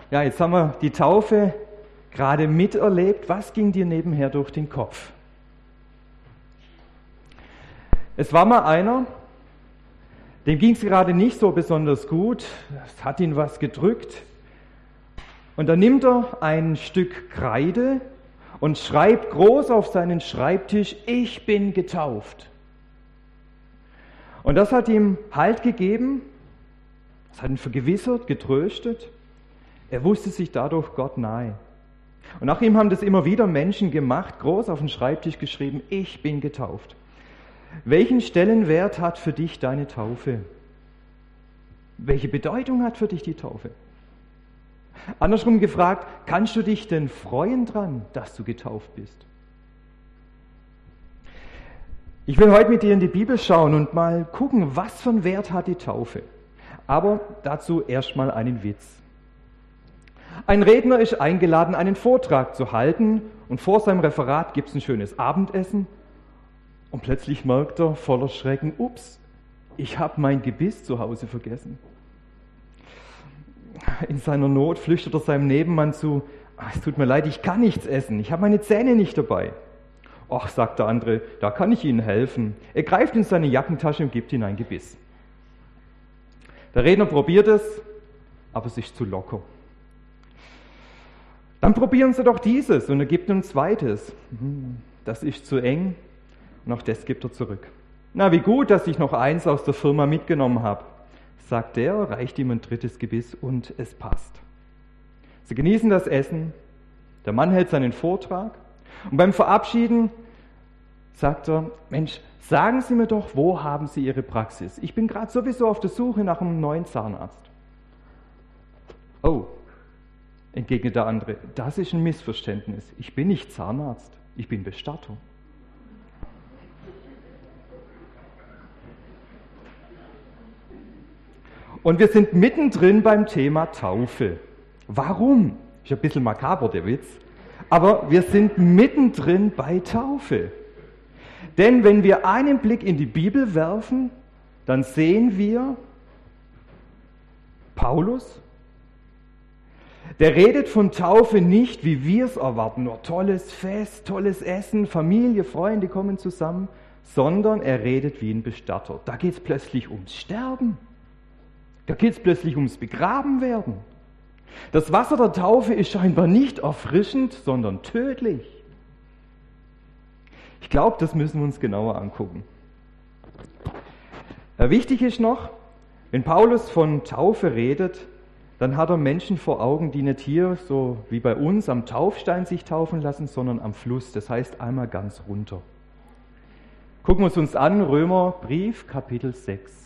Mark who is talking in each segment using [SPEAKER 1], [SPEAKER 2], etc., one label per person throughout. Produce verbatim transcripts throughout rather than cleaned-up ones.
[SPEAKER 1] Ja, jetzt haben wir die Taufe gerade miterlebt. Was ging dir nebenher durch den Kopf? Es war mal einer, dem ging es gerade nicht so besonders gut. Es hat ihn was gedrückt. Und dann nimmt er ein Stück Kreide und schreibt groß auf seinen Schreibtisch: Ich bin getauft. Und das hat ihm Halt gegeben, das hat ihn vergewissert, getröstet. Er wusste sich dadurch Gott nahe. Und nach ihm haben das immer wieder Menschen gemacht, groß auf den Schreibtisch geschrieben: Ich bin getauft. Welchen Stellenwert hat für dich deine Taufe? Welche Bedeutung hat für dich die Taufe? Andersrum gefragt, kannst du dich denn freuen dran, dass du getauft bist? Ich will heute mit dir in die Bibel schauen und mal gucken, was für einen Wert hat die Taufe. Aber dazu erstmal einen Witz. Ein Redner ist eingeladen, einen Vortrag zu halten, und vor seinem Referat gibt es ein schönes Abendessen, und plötzlich merkt er voller Schrecken: Ups, ich habe mein Gebiss zu Hause vergessen. In seiner Not flüchtet er seinem Nebenmann zu: Es tut mir leid, ich kann nichts essen, ich habe meine Zähne nicht dabei. Ach, sagt der andere, da kann ich Ihnen helfen. Er greift in seine Jackentasche und gibt ihm ein Gebiss. Der Redner probiert es, aber es ist zu locker. Dann probieren Sie doch dieses, und er gibt ihm ein zweites. Das ist zu eng, und auch das gibt er zurück. Na, wie gut, dass ich noch eins aus der Firma mitgenommen habe, sagt er, reicht ihm ein drittes Gebiss, und es passt. Sie genießen das Essen, der Mann hält seinen Vortrag, und beim Verabschieden sagt er: Mensch, sagen Sie mir doch, wo haben Sie Ihre Praxis? Ich bin gerade sowieso auf der Suche nach einem neuen Zahnarzt. Oh, entgegnet der andere, das ist ein Missverständnis. Ich bin nicht Zahnarzt, ich bin Bestatter. Und wir sind mittendrin beim Thema Taufe. Warum? Ist ein bisschen makaber, der Witz. Aber wir sind mittendrin bei Taufe. Denn wenn wir einen Blick in die Bibel werfen, dann sehen wir Paulus. Der redet von Taufe nicht, wie wir es erwarten, nur tolles Fest, tolles Essen, Familie, Freunde kommen zusammen, sondern er redet wie ein Bestatter. Da geht es plötzlich ums Sterben. Da geht es plötzlich ums Begrabenwerden. Das Wasser der Taufe ist scheinbar nicht erfrischend, sondern tödlich. Ich glaube, das müssen wir uns genauer angucken. Wichtig ist noch, wenn Paulus von Taufe redet, dann hat er Menschen vor Augen, die nicht hier, so wie bei uns, am Taufstein sich taufen lassen, sondern am Fluss. Das heißt einmal ganz runter. Gucken wir es uns an, Römerbrief, Kapitel sechs.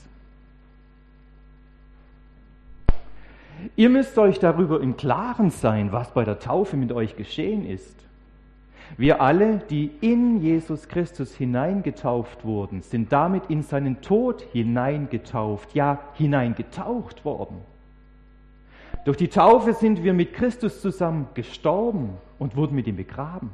[SPEAKER 1] Ihr müsst euch darüber im Klaren sein, was bei der Taufe mit euch geschehen ist. Wir alle, die in Jesus Christus hineingetauft wurden, sind damit in seinen Tod hineingetauft, ja hineingetaucht worden. Durch die Taufe sind wir mit Christus zusammen gestorben und wurden mit ihm begraben.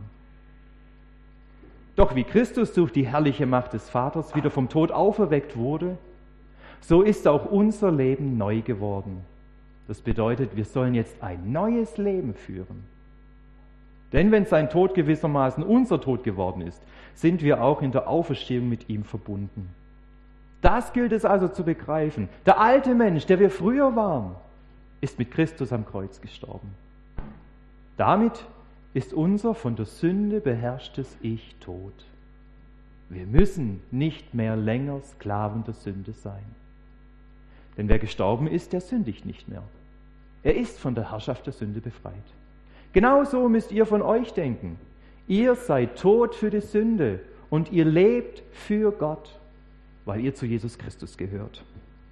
[SPEAKER 1] Doch wie Christus durch die herrliche Macht des Vaters wieder vom Tod auferweckt wurde, so ist auch unser Leben neu geworden. Das bedeutet, wir sollen jetzt ein neues Leben führen. Denn wenn sein Tod gewissermaßen unser Tod geworden ist, sind wir auch in der Auferstehung mit ihm verbunden. Das gilt es also zu begreifen. Der alte Mensch, der wir früher waren, ist mit Christus am Kreuz gestorben. Damit ist unser von der Sünde beherrschtes Ich tot. Wir müssen nicht mehr länger Sklaven der Sünde sein. Denn wer gestorben ist, der sündigt nicht mehr. Er ist von der Herrschaft der Sünde befreit. Genauso müsst ihr von euch denken. Ihr seid tot für die Sünde und ihr lebt für Gott, weil ihr zu Jesus Christus gehört.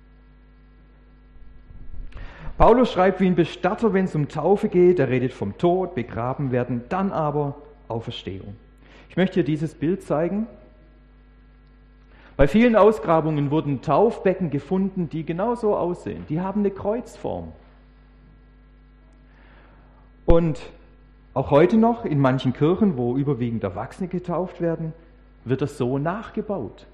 [SPEAKER 1] Paulus schreibt wie ein Bestatter, wenn es um Taufe geht. Er redet vom Tod, begraben werden, dann aber Auferstehung. Ich möchte dir dieses Bild zeigen. Bei vielen Ausgrabungen wurden Taufbecken gefunden, die genauso aussehen. Die haben eine Kreuzform. Und auch heute noch in manchen Kirchen, wo überwiegend Erwachsene getauft werden, wird das so nachgebaut.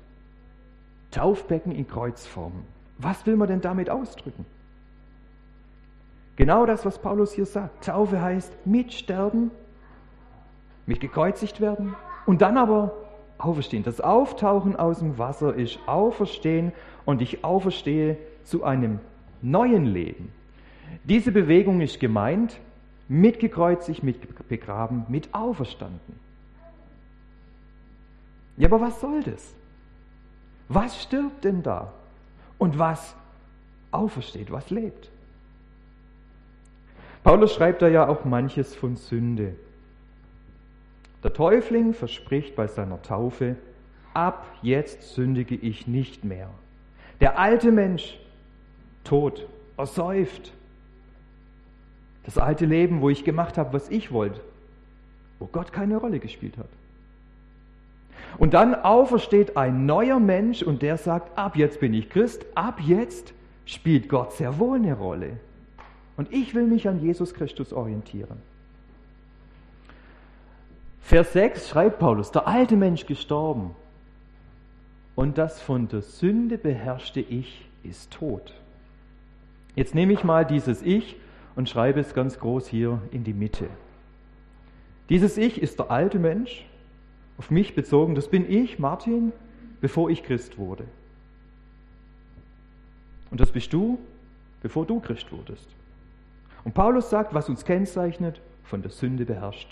[SPEAKER 1] Taufbecken in Kreuzform. Was will man denn damit ausdrücken? Genau das, was Paulus hier sagt. Taufe heißt mitsterben, mit gekreuzigt werden und dann aber auferstehen. Das Auftauchen aus dem Wasser ist auferstehen und ich auferstehe zu einem neuen Leben. Diese Bewegung ist gemeint, mit gekreuzigt, mit begraben, mit auferstanden. Ja, aber was soll das? Was stirbt denn da? Und was aufersteht, was lebt? Paulus schreibt da ja auch manches von Sünde. Der Täufling verspricht bei seiner Taufe, ab jetzt sündige ich nicht mehr. Der alte Mensch, tot, ersäuft. Das alte Leben, wo ich gemacht habe, was ich wollte, wo Gott keine Rolle gespielt hat. Und dann aufersteht ein neuer Mensch und der sagt, ab jetzt bin ich Christ, ab jetzt spielt Gott sehr wohl eine Rolle. Und ich will mich an Jesus Christus orientieren. Vers sechs schreibt Paulus, der alte Mensch gestorben und das von der Sünde beherrschte Ich ist tot. Jetzt nehme ich mal dieses Ich und schreibe es ganz groß hier in die Mitte. Dieses Ich ist der alte Mensch, auf mich bezogen, das bin ich, Martin, bevor ich Christ wurde. Und das bist du, bevor du Christ wurdest. Und Paulus sagt, was uns kennzeichnet, von der Sünde beherrscht.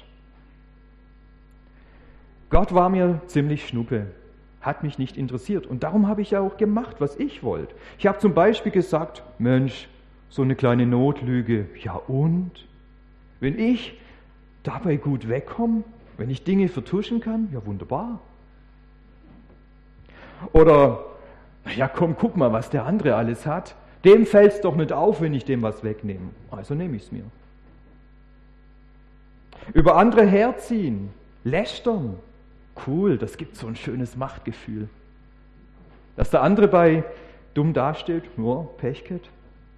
[SPEAKER 1] Gott war mir ziemlich schnuppe, hat mich nicht interessiert. Und darum habe ich ja auch gemacht, was ich wollte. Ich habe zum Beispiel gesagt, Mensch, so eine kleine Notlüge, ja und? Wenn ich dabei gut wegkomme, wenn ich Dinge vertuschen kann, ja wunderbar. Oder, ja komm, guck mal, was der andere alles hat. Dem fällt es doch nicht auf, wenn ich dem was wegnehme. Also nehme ich es mir. Über andere herziehen, lästern. Cool, das gibt so ein schönes Machtgefühl. Dass der andere bei dumm dasteht, nur Pech gehabt.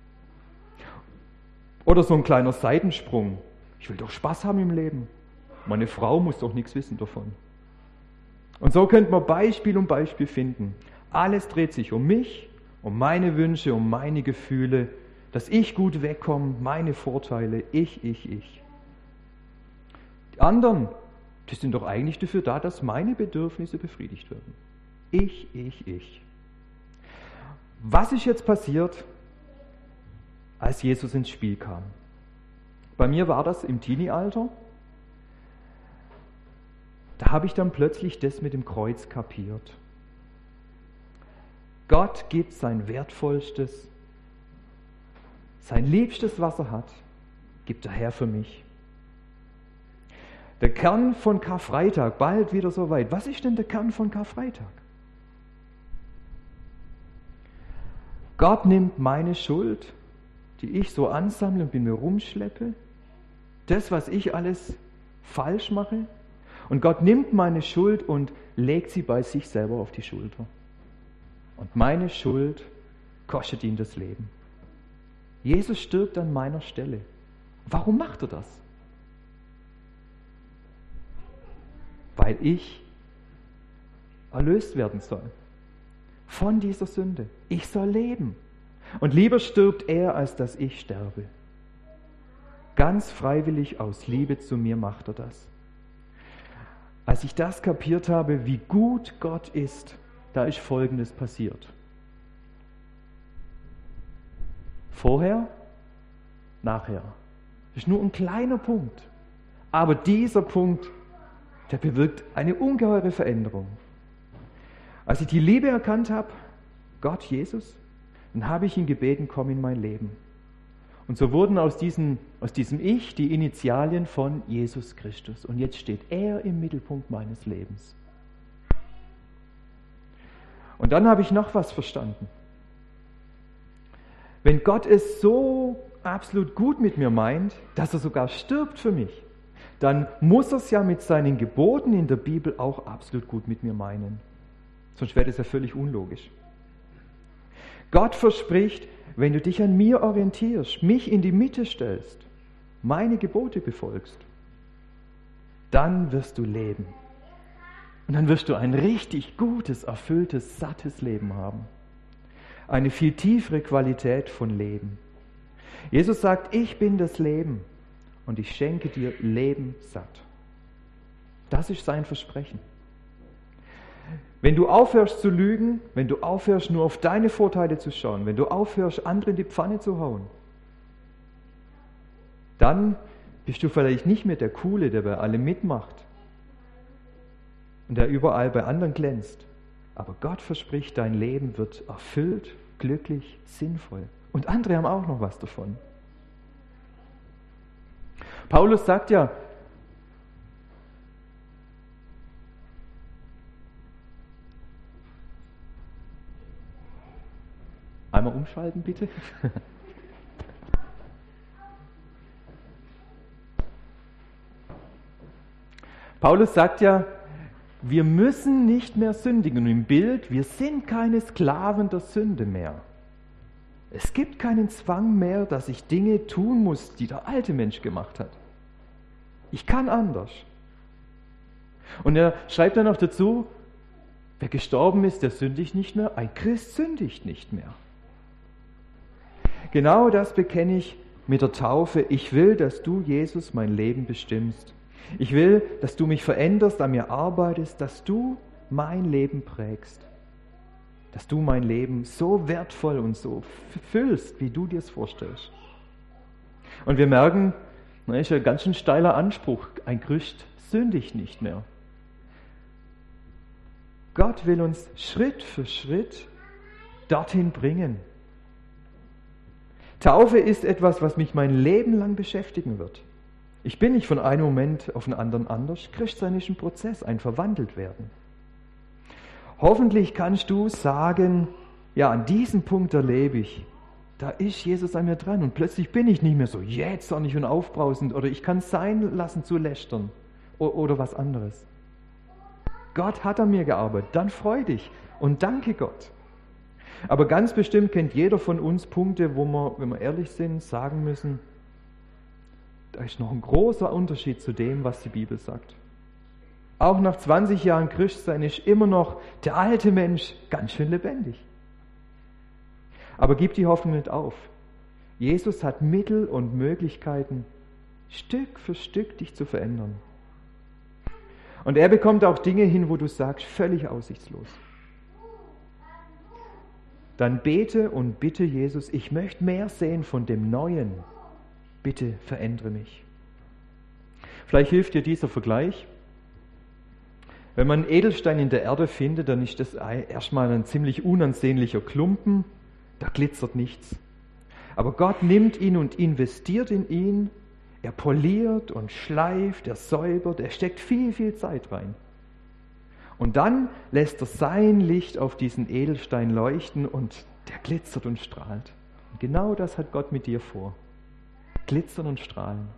[SPEAKER 1] Oder so ein kleiner Seitensprung. Ich will doch Spaß haben im Leben. Meine Frau muss doch nichts wissen davon. Und so könnte man Beispiel um Beispiel finden. Alles dreht sich um mich, um meine Wünsche, um meine Gefühle, dass ich gut wegkomme, meine Vorteile, ich, ich, ich. Die anderen, die sind doch eigentlich dafür da, dass meine Bedürfnisse befriedigt werden. Ich, ich, ich. Was ist jetzt passiert, als Jesus ins Spiel kam? Bei mir war das im Teenie-Alter. Da habe ich dann plötzlich das mit dem Kreuz kapiert. Gott gibt sein Wertvollstes, sein Liebstes, was er hat, gibt er her für mich. Der Kern von Karfreitag, bald wieder soweit. Was ist denn der Kern von Karfreitag? Gott nimmt meine Schuld, die ich so ansammle und bin mir rumschleppe, das, was ich alles falsch mache, und Gott nimmt meine Schuld und legt sie bei sich selber auf die Schulter. Und meine Schuld kostet ihn das Leben. Jesus stirbt an meiner Stelle. Warum macht er das? Weil ich erlöst werden soll von dieser Sünde. Ich soll leben. Und lieber stirbt er, als dass ich sterbe. Ganz freiwillig aus Liebe zu mir macht er das. Als ich das kapiert habe, wie gut Gott ist, da ist Folgendes passiert. Vorher, nachher. Das ist nur ein kleiner Punkt. Aber dieser Punkt, der bewirkt eine ungeheure Veränderung. Als ich die Liebe erkannt habe, Gott, Jesus, dann habe ich ihn gebeten, komm in mein Leben. Und so wurden aus diesem, aus diesem Ich die Initialien von Jesus Christus. Und jetzt steht er im Mittelpunkt meines Lebens. Und dann habe ich noch was verstanden. Wenn Gott es so absolut gut mit mir meint, dass er sogar stirbt für mich, dann muss er es ja mit seinen Geboten in der Bibel auch absolut gut mit mir meinen. Sonst wäre das ja völlig unlogisch. Gott verspricht, wenn du dich an mir orientierst, mich in die Mitte stellst, meine Gebote befolgst, dann wirst du leben. Und dann wirst du ein richtig gutes, erfülltes, sattes Leben haben. Eine viel tiefere Qualität von Leben. Jesus sagt, ich bin das Leben und ich schenke dir Leben satt. Das ist sein Versprechen. Wenn du aufhörst zu lügen, wenn du aufhörst nur auf deine Vorteile zu schauen, wenn du aufhörst, andere in die Pfanne zu hauen, dann bist du vielleicht nicht mehr der Coole, der bei allem mitmacht und der überall bei anderen glänzt. Aber Gott verspricht, dein Leben wird erfüllt, glücklich, sinnvoll. Und andere haben auch noch was davon. Paulus sagt ja, einmal umschalten bitte. Paulus sagt ja, wir müssen nicht mehr sündigen. Und im Bild, wir sind keine Sklaven der Sünde mehr. Es gibt keinen Zwang mehr, dass ich Dinge tun muss, die der alte Mensch gemacht hat. Ich kann anders. Und er schreibt dann noch dazu, wer gestorben ist, der sündigt nicht mehr. Ein Christ sündigt nicht mehr. Genau das bekenne ich mit der Taufe. Ich will, dass du, Jesus, mein Leben bestimmst. Ich will, dass du mich veränderst, an mir arbeitest, dass du mein Leben prägst. Dass du mein Leben so wertvoll und so füllst, wie du dir es vorstellst. Und wir merken, das ist ein ganz schön steiler Anspruch. Ein Christ sündigt nicht mehr. Gott will uns Schritt für Schritt dorthin bringen. Taufe ist etwas, was mich mein Leben lang beschäftigen wird. Ich bin nicht von einem Moment auf den anderen anders. Christsein ist ein Prozess, ein Verwandeltwerden. Hoffentlich kannst du sagen, ja, an diesem Punkt erlebe ich, da ist Jesus an mir dran und plötzlich bin ich nicht mehr so jähzornig und aufbrausend oder ich kann es sein lassen zu lästern oder was anderes. Gott hat an mir gearbeitet, dann freu dich und danke Gott. Aber ganz bestimmt kennt jeder von uns Punkte, wo wir, wenn wir ehrlich sind, sagen müssen, da ist noch ein großer Unterschied zu dem, was die Bibel sagt. Auch nach zwanzig Jahren Christsein ist immer noch der alte Mensch ganz schön lebendig. Aber gib die Hoffnung nicht auf. Jesus hat Mittel und Möglichkeiten, Stück für Stück dich zu verändern. Und er bekommt auch Dinge hin, wo du sagst, völlig aussichtslos. Dann bete und bitte Jesus, ich möchte mehr sehen von dem Neuen. Bitte verändere mich. Vielleicht hilft dir dieser Vergleich. Wenn man einen Edelstein in der Erde findet, dann ist das erstmal ein ziemlich unansehnlicher Klumpen, da glitzert nichts. Aber Gott nimmt ihn und investiert in ihn, er poliert und schleift, er säubert, er steckt viel, viel Zeit rein. Und dann lässt er sein Licht auf diesen Edelstein leuchten und der glitzert und strahlt. Und genau das hat Gott mit dir vor. Glitzern und strahlen.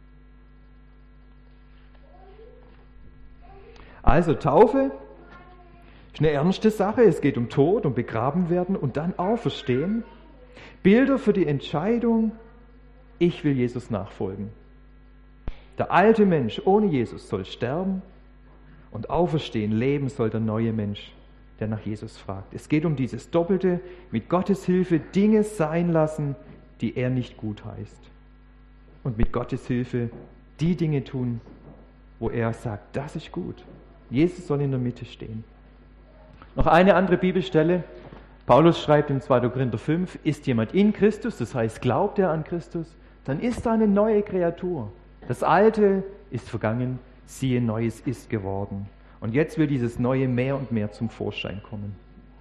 [SPEAKER 1] Also Taufe ist eine ernste Sache. Es geht um Tod, um begraben werden und dann auferstehen. Bilder für die Entscheidung, ich will Jesus nachfolgen. Der alte Mensch ohne Jesus soll sterben und auferstehen, leben soll der neue Mensch, der nach Jesus fragt. Es geht um dieses Doppelte, mit Gottes Hilfe Dinge sein lassen, die er nicht gut heißt. Und mit Gottes Hilfe die Dinge tun, wo er sagt, das ist gut. Jesus soll in der Mitte stehen. Noch eine andere Bibelstelle. Paulus schreibt in zweiter Korinther fünf, ist jemand in Christus, das heißt, glaubt er an Christus, dann ist er eine neue Kreatur. Das Alte ist vergangen, siehe, Neues ist geworden. Und jetzt will dieses Neue mehr und mehr zum Vorschein kommen.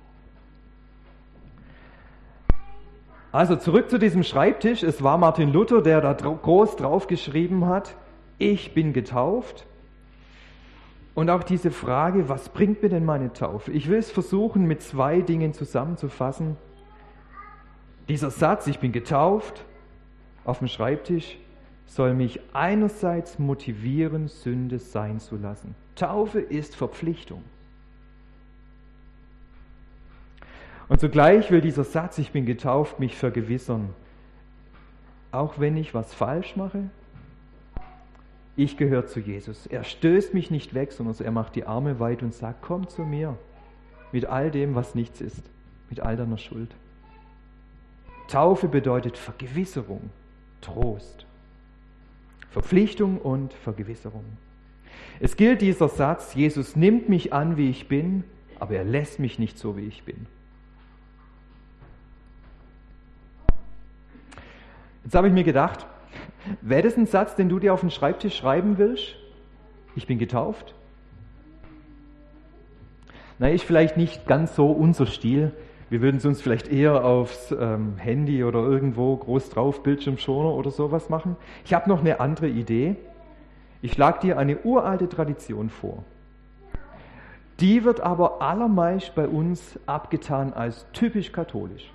[SPEAKER 1] Also zurück zu diesem Schreibtisch. Es war Martin Luther, der da groß drauf geschrieben hat, ich bin getauft. Und auch diese Frage, was bringt mir denn meine Taufe? Ich will es versuchen, mit zwei Dingen zusammenzufassen. Dieser Satz, ich bin getauft, auf dem Schreibtisch, soll mich einerseits motivieren, Sünde sein zu lassen. Taufe ist Verpflichtung. Und zugleich will dieser Satz, ich bin getauft, mich vergewissern. Auch wenn ich was falsch mache, ich gehöre zu Jesus. Er stößt mich nicht weg, sondern er macht die Arme weit und sagt, komm zu mir mit all dem, was nichts ist, mit all deiner Schuld. Taufe bedeutet Vergewisserung, Trost. Verpflichtung und Vergewisserung. Es gilt dieser Satz, Jesus nimmt mich an, wie ich bin, aber er lässt mich nicht so, wie ich bin. Jetzt habe ich mir gedacht, wäre das ein Satz, den du dir auf den Schreibtisch schreiben willst? Ich bin getauft? Na, ist vielleicht nicht ganz so unser Stil. Wir würden es uns vielleicht eher aufs ähm, Handy oder irgendwo groß drauf, Bildschirmschoner oder sowas machen. Ich habe noch eine andere Idee. Ich schlage dir eine uralte Tradition vor. Die wird aber allermeist bei uns abgetan als typisch katholisch.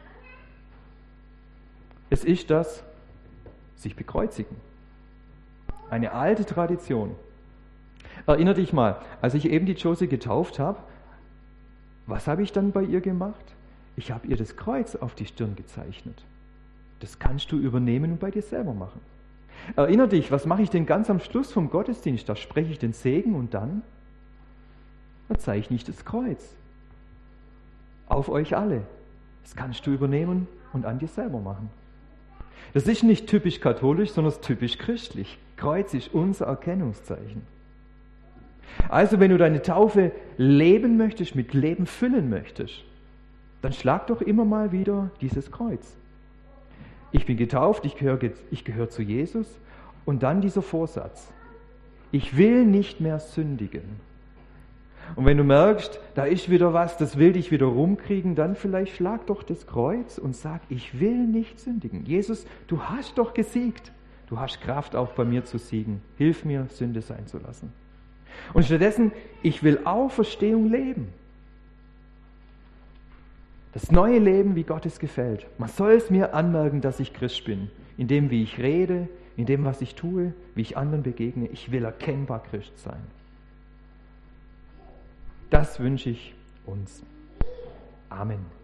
[SPEAKER 1] Es ist das, sich bekreuzigen. Eine alte Tradition. Erinner dich mal, als ich eben die Josie getauft habe, was habe ich dann bei ihr gemacht? Ich habe ihr das Kreuz auf die Stirn gezeichnet. Das kannst du übernehmen und bei dir selber machen. Erinner dich, was mache ich denn ganz am Schluss vom Gottesdienst? Da spreche ich den Segen und dann, da zeichne ich das Kreuz. Auf euch alle. Das kannst du übernehmen und an dir selber machen. Das ist nicht typisch katholisch, sondern es ist typisch christlich. Kreuz ist unser Erkennungszeichen. Also wenn du deine Taufe leben möchtest, mit Leben füllen möchtest, dann schlag doch immer mal wieder dieses Kreuz. Ich bin getauft, ich gehöre, ich gehöre zu Jesus und dann dieser Vorsatz. Ich will nicht mehr sündigen. Und wenn du merkst, da ist wieder was, das will dich wieder rumkriegen, dann vielleicht schlag doch das Kreuz und sag, ich will nicht sündigen. Jesus, du hast doch gesiegt. Du hast Kraft, auch bei mir zu siegen. Hilf mir, Sünde sein zu lassen. Und stattdessen, ich will Auferstehung leben. Das neue Leben, wie Gott es gefällt. Man soll es mir anmerken, dass ich Christ bin. In dem, wie ich rede, in dem, was ich tue, wie ich anderen begegne. Ich will erkennbar Christ sein. Das wünsche ich uns. Amen.